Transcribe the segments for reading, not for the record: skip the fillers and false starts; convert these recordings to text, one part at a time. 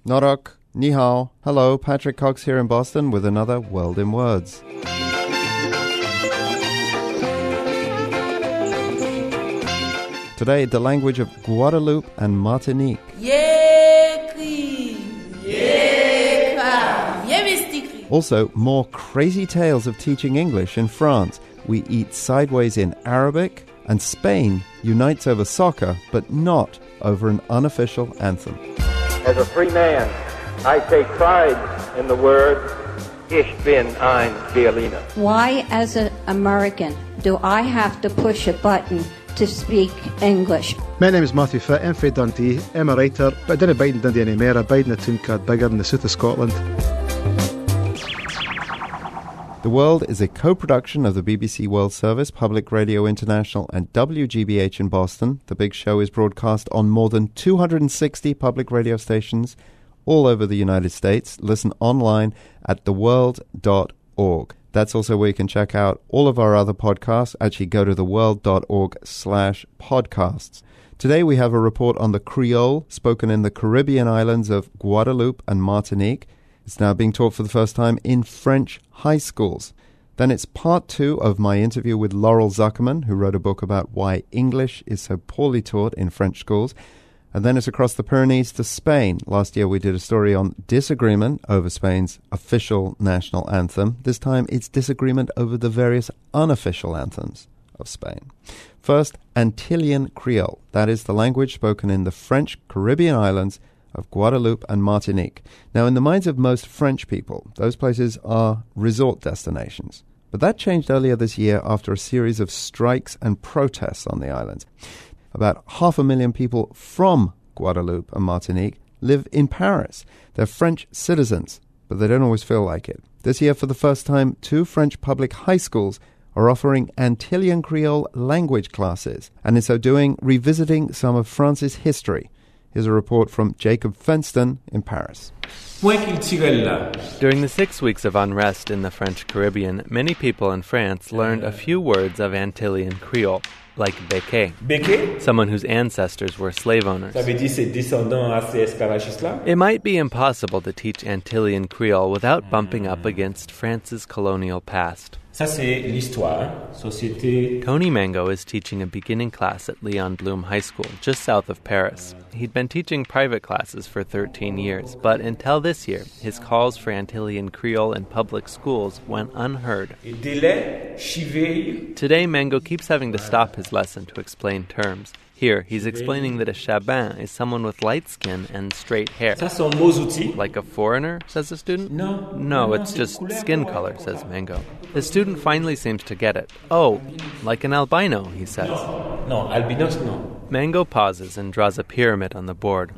Norok, ni hao. Hello, Patrick Cox here in Boston with another World in Words. Today, the language of Guadeloupe and Martinique. Also, more crazy tales of teaching English in France. We eat sideways in Arabic, and Spain unites over soccer, but not over an unofficial anthem. As a free man, I take pride in the word, Ich bin ein Berliner. Why, as an American, do I have to push a button to speak English? My name is Matthew Fitt. I'm from Dundee. I'm a writer, but I didn't bide in Dundee anymore. I bide in a town called Biggar in the south of Scotland. The World is a co-production of the BBC World Service, Public Radio International, and WGBH in Boston. The big show is broadcast on more than 260 public radio stations all over the United States. Listen online at theworld.org. That's also where you can check out all of our other podcasts. Actually, go to theworld.org/podcasts. Today we have a report on the Creole spoken in the Caribbean islands of Guadeloupe and Martinique. It's now being taught for the first time in French high schools. Then it's part 2 of my interview with Laurel Zuckerman, who wrote a book about why English is so poorly taught in French schools. And then it's across the Pyrenees to Spain. Last year we did a story on disagreement over Spain's official national anthem. This time it's disagreement over the various unofficial anthems of Spain. First, Antillean Creole. That is the language spoken in the French Caribbean islands of Guadeloupe and Martinique. Now, in the minds of most French people, those places are resort destinations. But that changed earlier this year after a series of strikes and protests on the islands. About 500,000 people from Guadeloupe and Martinique live in Paris. They're French citizens, but they don't always feel like it. This year, for the first time, 2 French public high schools are offering Antillean Creole language classes, and in so doing, revisiting some of France's history. Here's a report from Jacob Fenston in Paris. During the 6 weeks of unrest in the French Caribbean, many people in France learned a few words of Antillean Creole, like béquet, someone whose ancestors were slave owners. It might be impossible to teach Antillean Creole without bumping up against France's colonial past. Tony Mango is teaching a beginning class at Leon Blum High School, just south of Paris. He'd been teaching private classes for 13 years, but until this year, his calls for Antillean Creole in public schools went unheard. Today, Mango keeps having to stop his lesson to explain terms. Here, he's explaining that a chabin is someone with light skin and straight hair. Like a foreigner, says the student? No, it's just skin color, says Mango. The student finally seems to get it. Oh, like an albino, he says. No, albinos, no. Mango pauses and draws a pyramid on the board.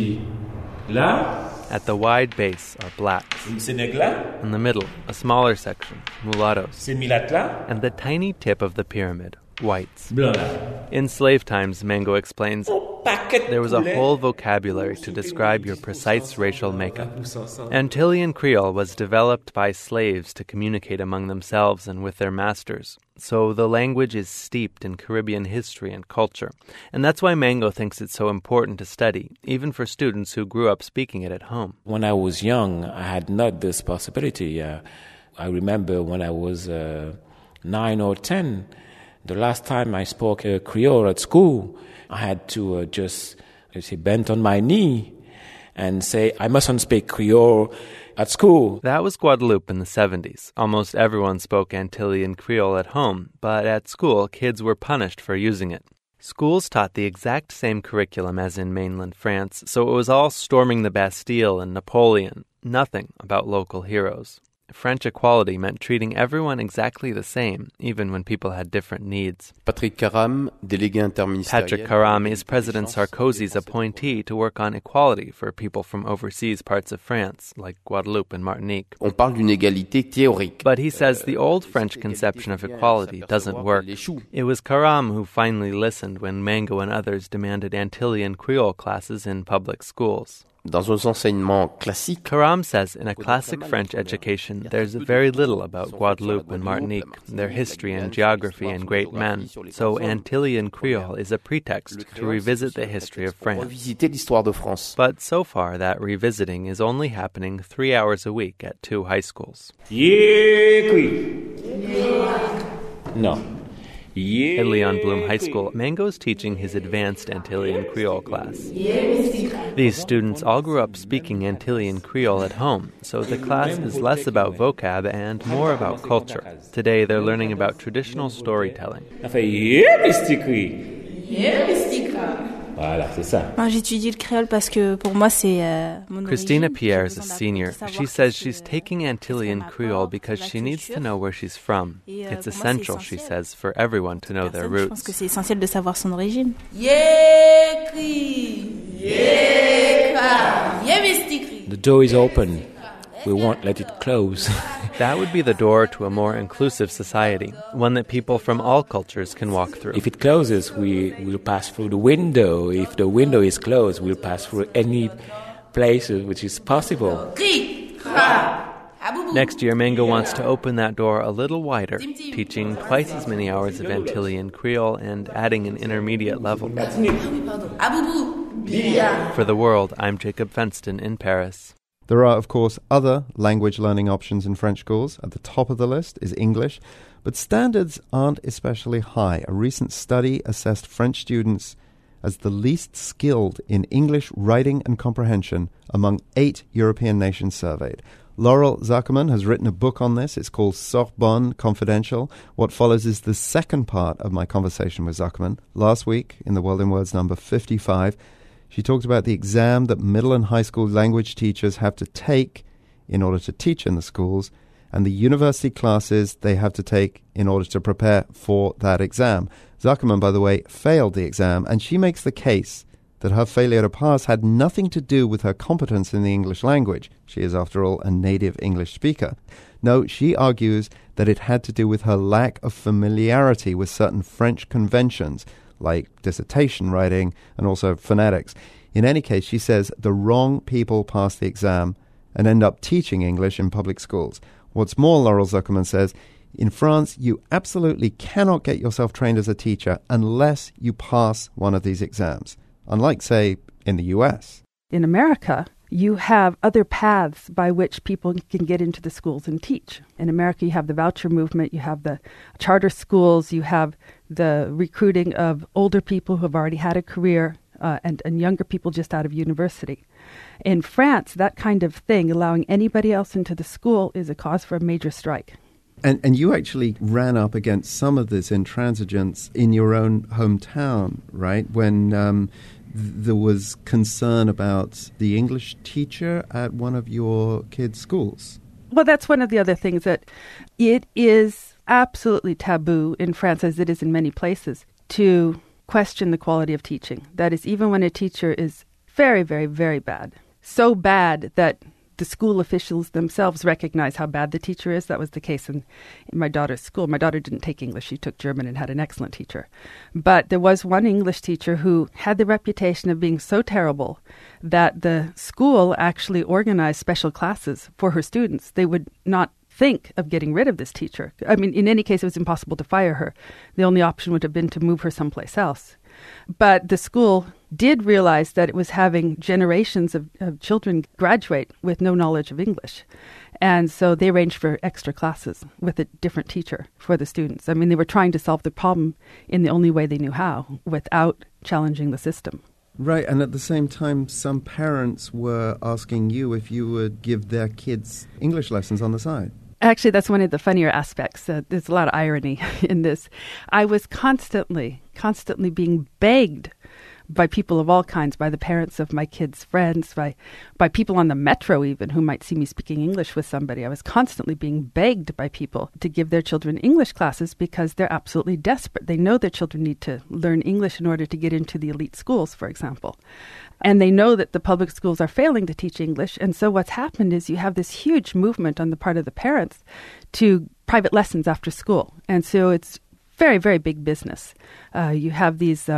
At the wide base are blacks. In the middle, a smaller section, mulattoes. And the tiny tip of the pyramid, whites. In slave times, Mango explains, there was a whole vocabulary to describe your precise racial makeup. Antillean Creole was developed by slaves to communicate among themselves and with their masters. So the language is steeped in Caribbean history and culture. And that's why Mango thinks it's so important to study, even for students who grew up speaking it at home. When I was young, I had not this possibility. I remember when I was 9 or 10, the last time I spoke Creole at school, I had to just bend on my knee and say, I mustn't speak Creole at school. That was Guadeloupe in the 70s. Almost everyone spoke Antillean Creole at home, but at school, kids were punished for using it. Schools taught the exact same curriculum as in mainland France, so it was all storming the Bastille and Napoleon, nothing about local heroes. French equality meant treating everyone exactly the same, even when people had different needs. Patrick Caram is President Sarkozy's appointee to work on equality for people from overseas parts of France, like Guadeloupe and Martinique. On parle d'une égalité théorique. But he says the old French conception of equality doesn't work. It was Caram who finally listened when Mango and others demanded Antillean Creole classes in public schools. Dans nos enseignements classiques, Karam says in a classic French education, there's very little about Guadeloupe and Martinique, their history and geography and great men. So Antillean Creole is a pretext to revisit the history of France. revisiter l'histoire de France. But so far, that revisiting is only happening 3 hours a week at 2 high schools. No. At Leon Blum High School, Mango is teaching his advanced Antillean Creole class. These students all grew up speaking Antillean Creole at home, so the class is less about vocab and more about culture. Today, they're learning about traditional storytelling. Voilà, c'est ça. J'étudie le créole parce que pour moi c'est mon Christina origine. Pierre is a senior. She says she's taking Antillean Creole because she needs to know where she's from. It's essential, she says, for everyone to know their Je pense roots. que c'est essentiel de savoir son origine. The door is open. We won't let it close. That would be the door to a more inclusive society, one that people from all cultures can walk through. If it closes, we will pass through the window. If the window is closed, we'll pass through any place which is possible. Next year, Mango wants to open that door a little wider, teaching twice as many hours of Antillean Creole and adding an intermediate level. For The World, I'm Jacob Fenston in Paris. There are, of course, other language learning options in French schools. At the top of the list is English, but standards aren't especially high. A recent study assessed French students as the least skilled in English writing and comprehension among 8 European nations surveyed. Laurel Zuckerman has written a book on this. It's called Sorbonne Confidential. What follows is the second part of my conversation with Zuckerman. Last week, in The World in Words number 55, she talked about the exam that middle and high school language teachers have to take in order to teach in the schools, and the university classes they have to take in order to prepare for that exam. Zuckerman, by the way, failed the exam, and she makes the case that her failure to pass had nothing to do with her competence in the English language. She is, after all, a native English speaker. No, she argues that it had to do with her lack of familiarity with certain French conventions, like dissertation writing and also phonetics. In any case, she says the wrong people pass the exam and end up teaching English in public schools. What's more, Laurel Zuckerman says, in France, you absolutely cannot get yourself trained as a teacher unless you pass one of these exams, unlike, say, in the U.S. In America, you have other paths by which people can get into the schools and teach. In America, you have the voucher movement, you have the charter schools, you have the recruiting of older people who have already had a career and younger people just out of university. In France, that kind of thing, allowing anybody else into the school, is a cause for a major strike. And you actually ran up against some of this intransigence in your own hometown, right? When there was concern about the English teacher at one of your kids' schools. Well, that's one of the other things, that it is absolutely taboo in France, as it is in many places, to question the quality of teaching. That is, even when a teacher is very, very, very bad. So bad that the school officials themselves recognize how bad the teacher is. That was the case in my daughter's school. My daughter didn't take English. She took German and had an excellent teacher. But there was one English teacher who had the reputation of being so terrible that the school actually organized special classes for her students. They would not think of getting rid of this teacher. I mean, in any case, it was impossible to fire her. The only option would have been to move her someplace else. But the school did realize that it was having generations of children graduate with no knowledge of English. And so they arranged for extra classes with a different teacher for the students. I mean, they were trying to solve the problem in the only way they knew how, without challenging the system. Right, and at the same time, some parents were asking you if you would give their kids English lessons on the side. Actually, that's one of the funnier aspects. There's a lot of irony in this. I was constantly being begged by people of all kinds, by the parents of my kids' friends, by people on the metro even who might see me speaking English with somebody. I was constantly being begged by people to give their children English classes because they're absolutely desperate. They know their children need to learn English in order to get into the elite schools, for example. And they know that the public schools are failing to teach English. And so what's happened is you have this huge movement on the part of the parents to private lessons after school. And so it's very, very big business. You have these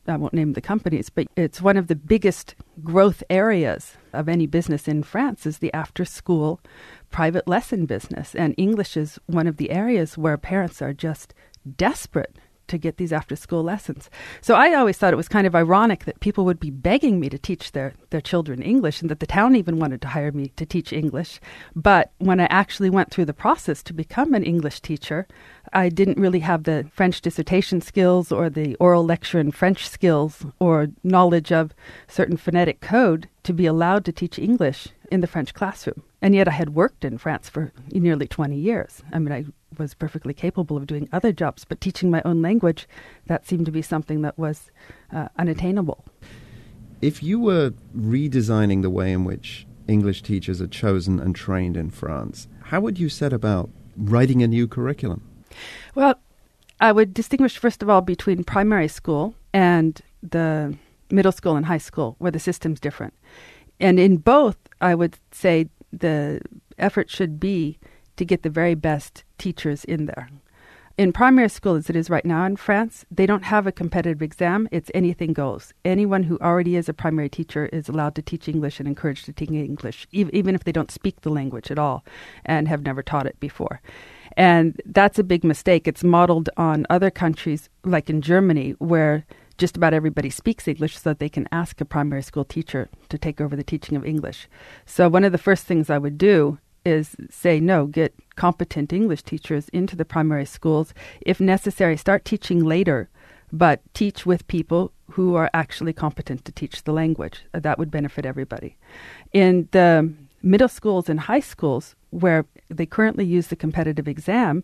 I won't name the companies, but it's one of the biggest growth areas of any business in France is the after-school private lesson business. And English is one of the areas where parents are just desperate to get these after-school lessons. So I always thought it was kind of ironic that people would be begging me to teach their children English, and that the town even wanted to hire me to teach English. But when I actually went through the process to become an English teacher, I didn't really have the French dissertation skills or the oral lecture in French skills or knowledge of certain phonetic code to be allowed to teach English in the French classroom. And yet I had worked in France for nearly 20 years. I mean, I was perfectly capable of doing other jobs, but teaching my own language, that seemed to be something that was unattainable. If you were redesigning the way in which English teachers are chosen and trained in France, how would you set about writing a new curriculum? Well, I would distinguish, first of all, between primary school and the middle school and high school, where the system's different. And in both, I would say the effort should be to get the very best teachers in there. In primary school, as it is right now in France, they don't have a competitive exam. It's anything goes. Anyone who already is a primary teacher is allowed to teach English and encouraged to teach English, even if they don't speak the language at all and have never taught it before. And that's a big mistake. It's modeled on other countries, like in Germany, where just about everybody speaks English so that they can ask a primary school teacher to take over the teaching of English. So one of the first things I would do is say, no, get competent English teachers into the primary schools. If necessary, start teaching later, but teach with people who are actually competent to teach the language. That would benefit everybody. In the middle schools and high schools, where they currently use the competitive exam,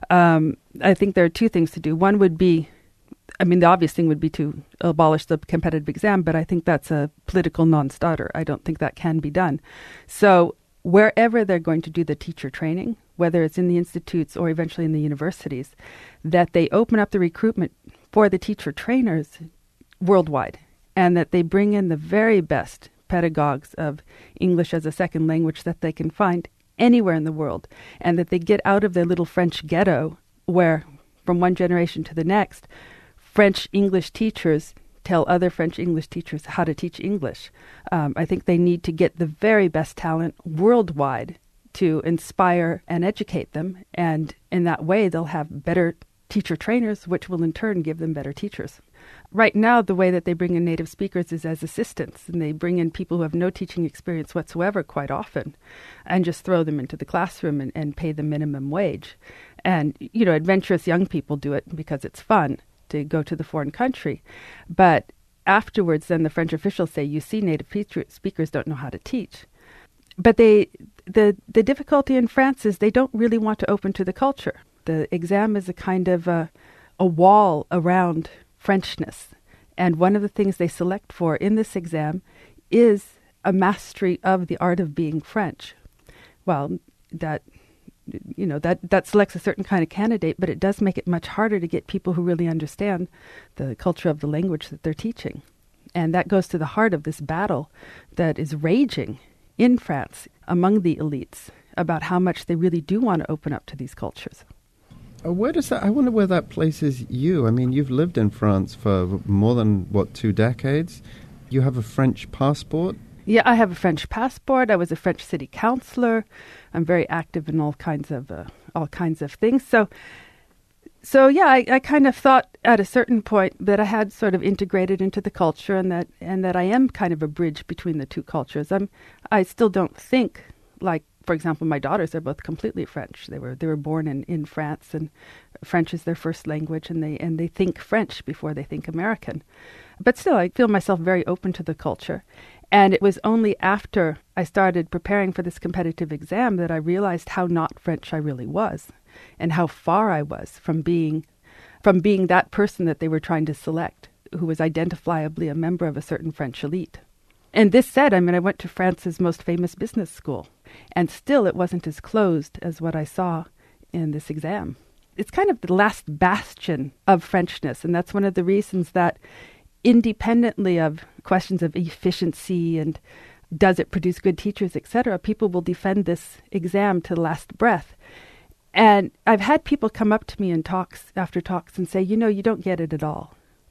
I think there are two things to do. One would be, the obvious thing would be to abolish the competitive exam, but I think that's a political non-starter. I don't think that can be done. So wherever they're going to do the teacher training, whether it's in the institutes or eventually in the universities, that they open up the recruitment for the teacher trainers worldwide, and that they bring in the very best pedagogues of English as a second language that they can find anywhere in the world, and that they get out of their little French ghetto where, from one generation to the next, French English teachers tell other French English teachers how to teach English. I think they need to get the very best talent worldwide to inspire and educate them, and in that way they'll have better teacher trainers, which will in turn give them better teachers. Right now, the way that they bring in native speakers is as assistants, and they bring in people who have no teaching experience whatsoever quite often and just throw them into the classroom and pay them minimum wage. And, adventurous young people do it because it's fun to go to the foreign country. But afterwards, then the French officials say, you see, native speakers don't know how to teach. But the difficulty in France is they don't really want to open to the culture. The exam is a kind of a wall around Frenchness. And one of the things they select for in this exam is a mastery of the art of being French. Well, that selects a certain kind of candidate, but it does make it much harder to get people who really understand the culture of the language that they're teaching. And that goes to the heart of this battle that is raging in France among the elites about how much they really do want to open up to these cultures. Where does that? I wonder where that places you. I mean, you've lived in France for more than, 2 decades? You have a French passport? Yeah, I have a French passport. I was a French city councillor. I'm very active in all kinds of things. So yeah, I kind of thought at a certain point that I had sort of integrated into the culture, and that I am kind of a bridge between the two cultures. I still don't think like, for example, my daughters are both completely French. They were born in France, and French is their first language, and they think French before they think American. But still, I feel myself very open to the culture. And it was only after I started preparing for this competitive exam that I realized how not French I really was, and how far I was from being that person that they were trying to select, who was identifiably a member of a certain French elite. And this said, I went to France's most famous business school, and still it wasn't as closed as what I saw in this exam. It's kind of the last bastion of Frenchness, and that's one of the reasons that, independently of questions of efficiency and does it produce good teachers, etc., people will defend this exam to the last breath. And I've had people come up to me in talks after talks and say, you don't get it at all.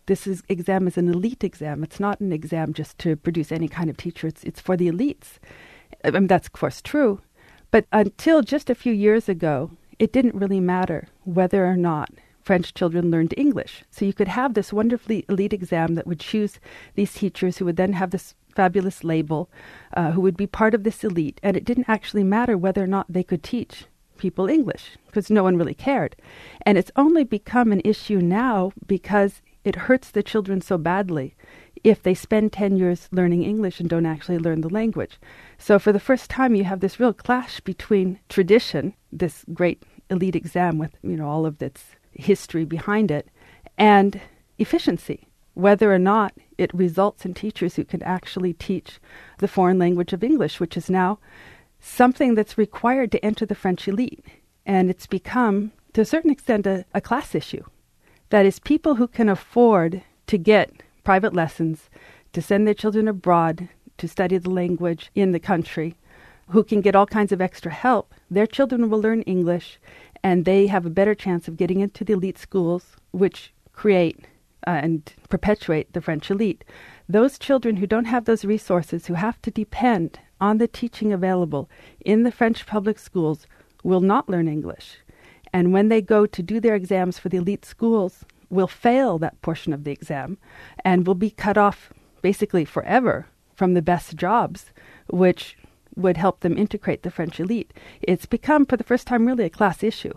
exam is an elite exam. It's not an exam just to produce any kind of teacher. It's for the elites. I mean, that's, of course, true. But until just a few years ago, it didn't really matter whether or not French children learned English. So you could have this wonderfully elite exam that would choose these teachers who would then have this fabulous label, who would be part of this elite. And it didn't actually matter whether or not they could teach people English, because no one really cared. And it's only become an issue now because it hurts the children so badly if they spend 10 years learning English and don't actually learn the language. So for the first time, you have this real clash between tradition, this great elite exam with, all of its history behind it, and efficiency, whether or not it results in teachers who can actually teach the foreign language of English, which is now something that's required to enter the French elite. And it's become, to a certain extent, a class issue. That is, people who can afford to get private lessons, to send their children abroad to study the language in the country, who can get all kinds of extra help, their children will learn English, and they have a better chance of getting into the elite schools, which create and perpetuate the French elite. Those children who don't have those resources, who have to depend on the teaching available in the French public schools, will not learn English. And when they go to do their exams for the elite schools, will fail that portion of the exam and will be cut off basically forever from the best jobs, which would help them integrate the French elite. It's become, for the first time, really a class issue.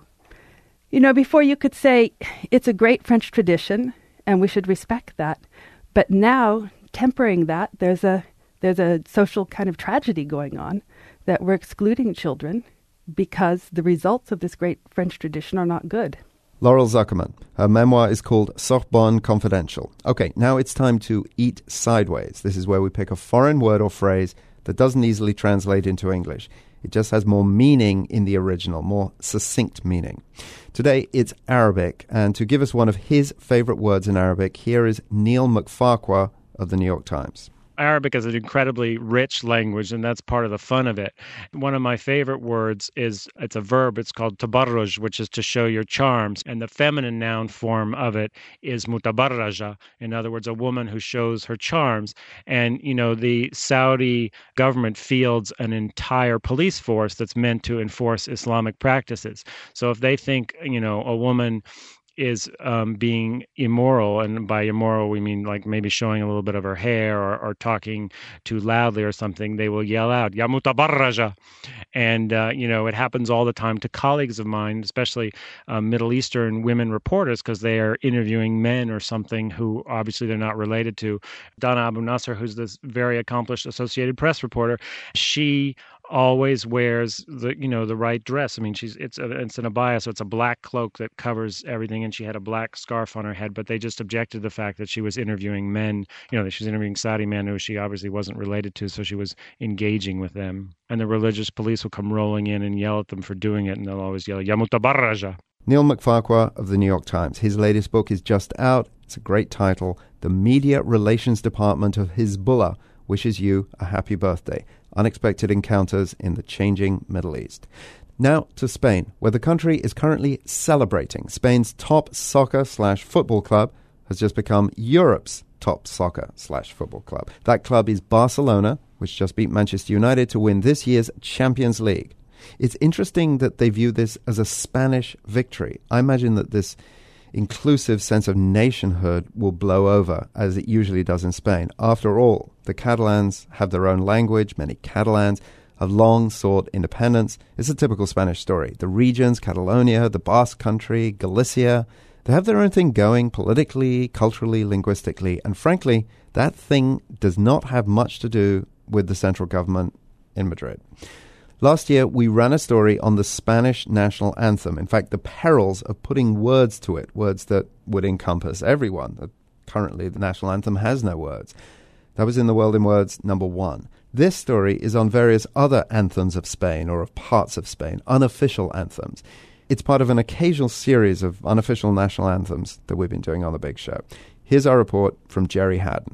Before you could say it's a great French tradition and we should respect that. But now, tempering that, there's a social kind of tragedy going on that we're excluding children because the results of this great French tradition are not good. Laurel Zuckerman. Her memoir is called Sorbonne Confidential. Okay, now it's time to eat sideways. This is where we pick a foreign word or phrase that doesn't easily translate into English. It just has more meaning in the original, more succinct meaning. Today, it's Arabic, and to give us one of his favorite words in Arabic, here is Neil McFarquhar of the New York Times. Arabic is an incredibly rich language, and that's part of the fun of it. One of my favorite words it's a verb. It's called tabarruj, which is to show your charms. And the feminine noun form of it is mutabarraja. In other words, a woman who shows her charms. And, the Saudi government fields an entire police force that's meant to enforce Islamic practices. So if they think, a woman is being immoral, and by immoral we mean like maybe showing a little bit of her hair or talking too loudly or something, they will yell out, Ya mutabarraja. And, it happens all the time to colleagues of mine, especially Middle Eastern women reporters, because they are interviewing men or something who obviously they're not related to. Dana Abu Nasser, who's this very accomplished Associated Press reporter, she always wears the right dress. I mean, it's an abaya, so it's a black cloak that covers everything, and she had a black scarf on her head. But they just objected to the fact that she was interviewing men. That she was interviewing Saudi men who she obviously wasn't related to, so she was engaging with them. And the religious police will come rolling in and yell at them for doing it, and they'll always yell, Ya mutabarraja. Neil McFarquhar of the New York Times. His latest book is just out. It's a great title. The Media Relations Department of Hezbollah wishes you a happy birthday. Unexpected encounters in the changing Middle East. Now to Spain, where the country is currently celebrating. Spain's top soccer/football club has just become Europe's top soccer/football club. That club is Barcelona, which just beat Manchester United to win this year's Champions League. It's interesting that they view this as a Spanish victory. I imagine that this inclusive sense of nationhood will blow over, as it usually does in Spain. After all, the Catalans have their own language. Many Catalans have long sought independence. It's a typical Spanish story. The regions, Catalonia, the Basque Country, Galicia, they have their own thing going politically, culturally, linguistically, and frankly, that thing does not have much to do with the central government in Madrid. Last year, we ran a story on the Spanish national anthem. In fact, the perils of putting words to it, words that would encompass everyone. Currently, the national anthem has no words. That was in The World in Words #1. This story is on various other anthems of Spain or of parts of Spain, unofficial anthems. It's part of an occasional series of unofficial national anthems that we've been doing on The Big Show. Here's our report from Jerry Haddon.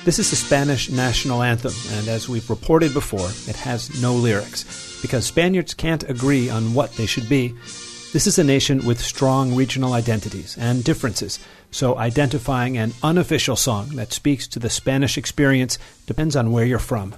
This is the Spanish national anthem, and as we've reported before, it has no lyrics, because Spaniards can't agree on what they should be. This is a nation with strong regional identities and differences, so identifying an unofficial song that speaks to the Spanish experience depends on where you're from.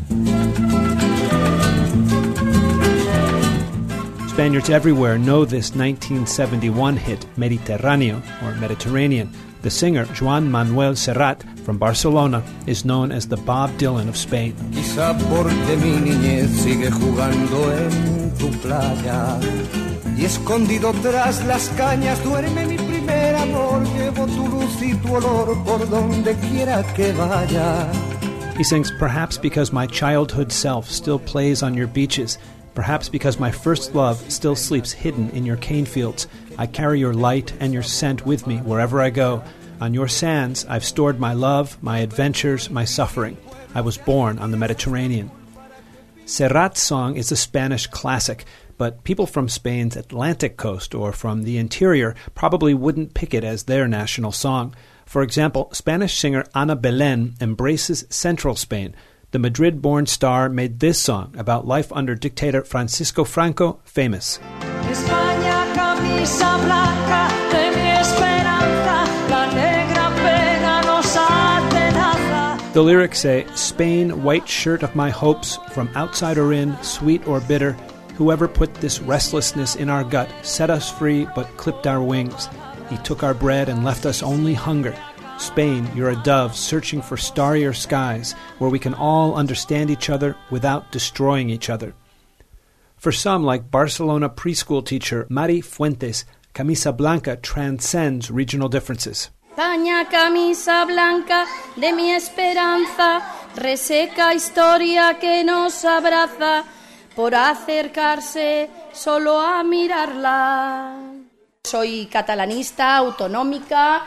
Spaniards everywhere know this 1971 hit, Mediterráneo, or Mediterranean. The singer, Joan Manuel Serrat, from Barcelona, is known as the Bob Dylan of Spain. Quizá porque mi niñez sigue jugando en tu playa y escondido tras las cañas duerme mi primer amor. Llevo tu luz y tu olor por donde quiera que vaya. He sings, perhaps because my childhood self still plays on your beaches, perhaps because my first love still sleeps hidden in your cane fields. I carry your light and your scent with me wherever I go. On your sands, I've stored my love, my adventures, my suffering. I was born on the Mediterranean. Serrat's song is a Spanish classic, but people from Spain's Atlantic coast or from the interior probably wouldn't pick it as their national song. For example, Spanish singer Ana Belén embraces central Spain. The Madrid-born star made this song about life under dictator Francisco Franco famous. España, camisa blanca de mi esperanza, la negra pena nos atenaza. The lyrics say, Spain, white shirt of my hopes, from outside or in, sweet or bitter, whoever put this restlessness in our gut set us free but clipped our wings. He took our bread and left us only hunger. Spain, you're a dove searching for starrier skies where we can all understand each other without destroying each other. For some, like Barcelona preschool teacher Mari Fuentes, Camisa Blanca transcends regional differences. España, camisa blanca de mi esperanza, reseca historia que nos abraza, por acercarse solo a mirarla. Soy catalanista, autonómica,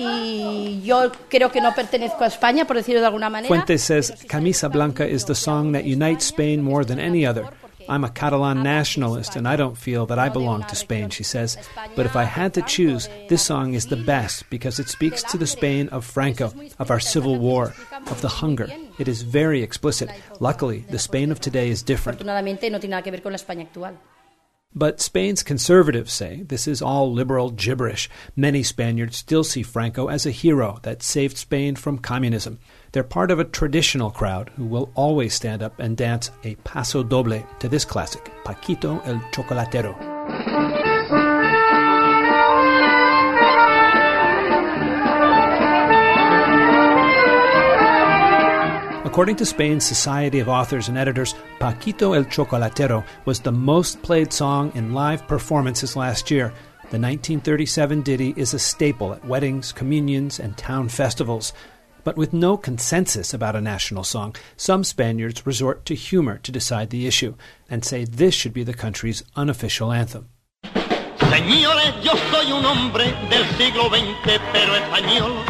y yo creo que no pertenezco a España, por decirlo de alguna manera. Fuentes says Camisa Blanca is the song that unites Spain more than any other. I'm a Catalan nationalist, and I don't feel that I belong to Spain, she says. But if I had to choose, this song is the best because it speaks to the Spain of Franco, of our civil war, of the hunger. It is very explicit. Luckily, the Spain of today is different. But Spain's conservatives say this is all liberal gibberish. Many Spaniards still see Franco as a hero that saved Spain from communism. They're part of a traditional crowd who will always stand up and dance a paso doble to this classic, Paquito el Chocolatero. According to Spain's Society of Authors and Editors, Paquito el Chocolatero was the most played song in live performances last year. The 1937 ditty is a staple at weddings, communions, and town festivals. But with no consensus about a national song, some Spaniards resort to humor to decide the issue and say this should be the country's unofficial anthem. Señores, yo soy un hombre del siglo XX, pero español.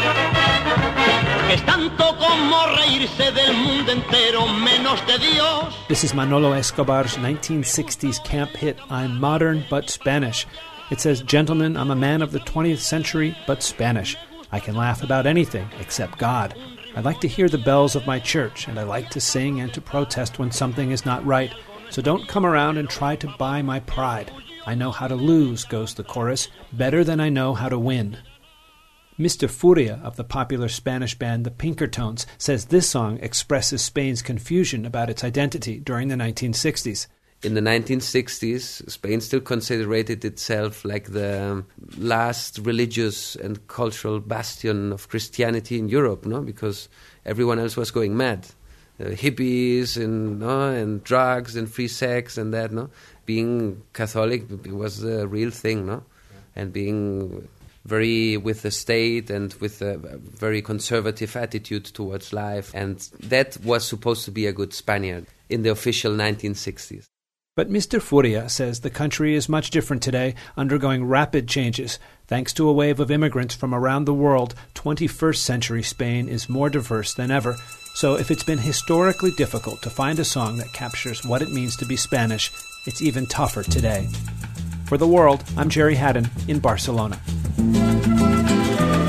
This is Manolo Escobar's 1960s camp hit, I'm Modern but Spanish. It says, gentlemen, I'm a man of the 20th century but Spanish. I can laugh about anything except God. I like to hear the bells of my church, and I like to sing and to protest when something is not right. So don't come around and try to buy my pride. I know how to lose, goes the chorus, better than I know how to win. Mr. Furia of the popular Spanish band The Pinkertones says this song expresses Spain's confusion about its identity during the 1960s. In the 1960s, Spain still considered itself like the last religious and cultural bastion of Christianity in Europe, no? Because everyone else was going mad. Hippies and drugs and free sex and that, no? Being Catholic was the real thing, no? And being very with the state and with a very conservative attitude towards life. And that was supposed to be a good Spaniard in the official 1960s. But Mr. Furia says the country is much different today, undergoing rapid changes. Thanks to a wave of immigrants from around the world, 21st century Spain is more diverse than ever. So if it's been historically difficult to find a song that captures what it means to be Spanish, it's even tougher today. For The World, I'm Jerry Haddon in Barcelona.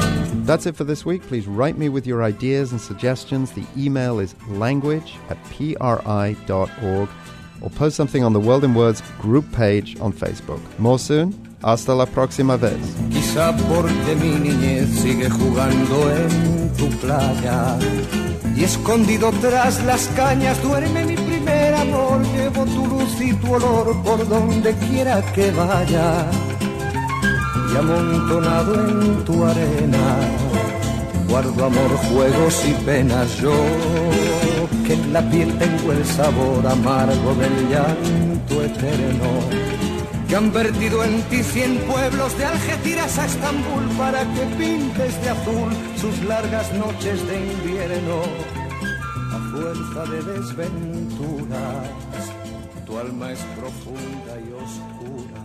That's it for this week. Please write me with your ideas and suggestions. The email is language@pri.org, or post something on the World in Words group page on Facebook. More soon. Hasta la próxima vez. Quizá porque mi niñez sigue jugando en tu playa y escondido tras las cañas duerme mi primer amor. Llevo tu luz y tu olor por donde quiera que vaya, y amontonado en tu arena guardo amor, juegos y penas. Yo que en la piel tengo el sabor amargo del llanto eterno, que han vertido en ti 100 pueblos de Algeciras a Estambul para que pintes de azul sus largas noches de invierno. A fuerza de desventuras tu alma es profunda y oscura.